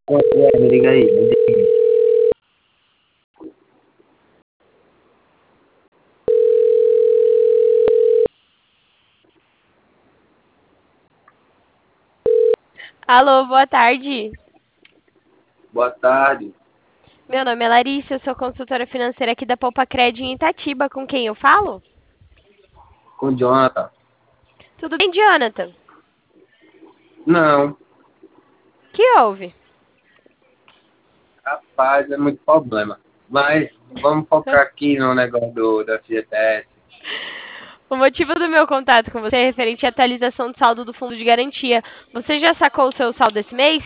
Me liga aí. Alô, boa tarde. Boa tarde. Meu nome é Larissa, eu sou consultora financeira aqui da Poupa Cred em Itatiba. Com quem eu falo? Com o Jonathan. Tudo bem, Jonathan? Não, Que houve? rapaz, é muito problema. Mas vamos focar aqui no negócio da FGTS. O motivo do meu contato com você é referente à atualização do saldo do fundo de garantia. Você já sacou o seu saldo esse mês?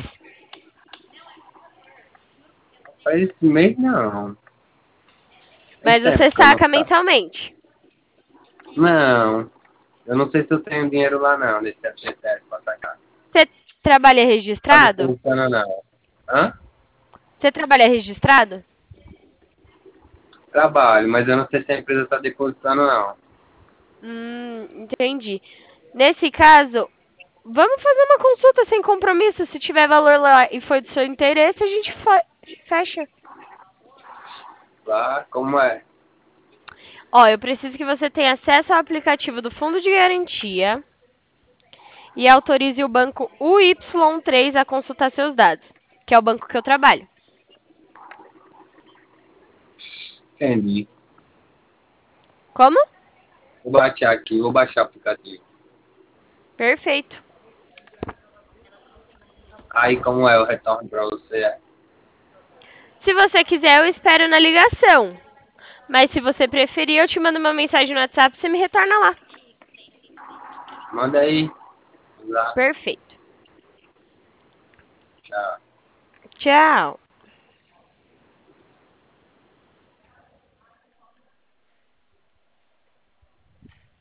Para esse mês, não. Tem Mas tempo você que eu não saca faço. mensalmente. Não, eu não sei se eu tenho dinheiro lá não, nesse FGTS para sacar. Você trabalha Tá registrado? depositando não. Hã? Você trabalha registrado? Trabalho, mas eu não sei se a empresa está depositando não. Entendi. Nesse caso, vamos fazer uma consulta sem compromisso. Se tiver valor lá e for do seu interesse, a gente fecha. Lá, como é? Ó, eu preciso que você tenha acesso ao aplicativo do Fundo de Garantia e autorize o banco UY3 a consultar seus dados, que é o banco que eu trabalho. Entendi. Como? Vou baixar aqui, vou baixar o aplicativo. Perfeito. Aí como é o retorno para você? Se você quiser, eu espero na ligação. Mas se você preferir, eu te mando uma mensagem no WhatsApp e você me retorna lá. Manda aí. Lá. Perfeito. Tchau. Tchau.